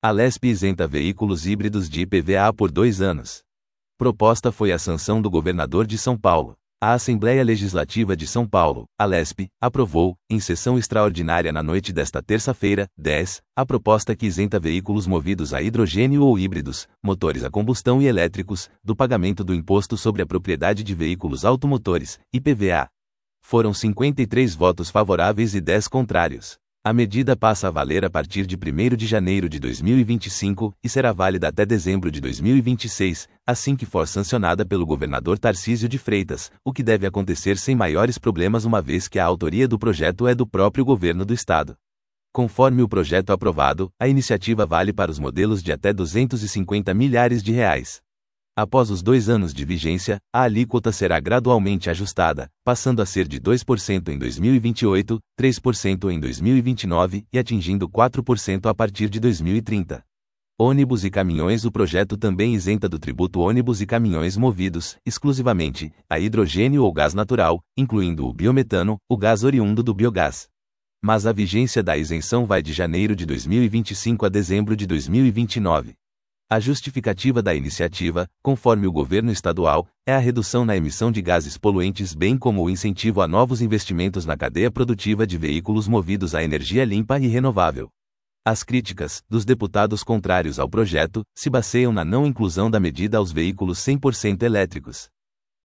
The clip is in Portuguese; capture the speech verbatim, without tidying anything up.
Alesp isenta veículos híbridos de I P V A por dois anos. Proposta foi a sanção do governador de São Paulo. A Assembleia Legislativa de São Paulo, Alesp, aprovou, em sessão extraordinária na noite desta terça-feira, dez, a proposta que isenta veículos movidos a hidrogênio ou híbridos, motores a combustão e elétricos, do pagamento do Imposto sobre a Propriedade de Veículos Automotores, I P V A. Foram cinquenta e três votos favoráveis e dez contrários. A medida passa a valer a partir de primeiro de janeiro de dois mil e vinte e cinco e será válida até dezembro de dois mil e vinte e seis, assim que for sancionada pelo governador Tarcísio de Freitas, o que deve acontecer sem maiores problemas uma vez que a autoria do projeto é do próprio governo do estado. Conforme o projeto aprovado, a iniciativa vale para os modelos de até duzentos e cinquenta milhares de reais. Após os dois anos de vigência, a alíquota será gradualmente ajustada, passando a ser de dois por cento em dois mil e vinte e oito, três por cento em dois mil e vinte e nove e atingindo quatro por cento a partir de dois mil e trinta. Ônibus e caminhões. O projeto também isenta do tributo ônibus e caminhões movidos, exclusivamente, a hidrogênio ou gás natural, incluindo o biometano, o gás oriundo do biogás. Mas a vigência da isenção vai de janeiro de dois mil e vinte e cinco a dezembro de dois mil e vinte e nove. A justificativa da iniciativa, conforme o governo estadual, é a redução na emissão de gases poluentes bem como o incentivo a novos investimentos na cadeia produtiva de veículos movidos a energia limpa e renovável. As críticas, dos deputados contrários ao projeto, se baseiam na não inclusão da medida aos veículos cem por cento elétricos.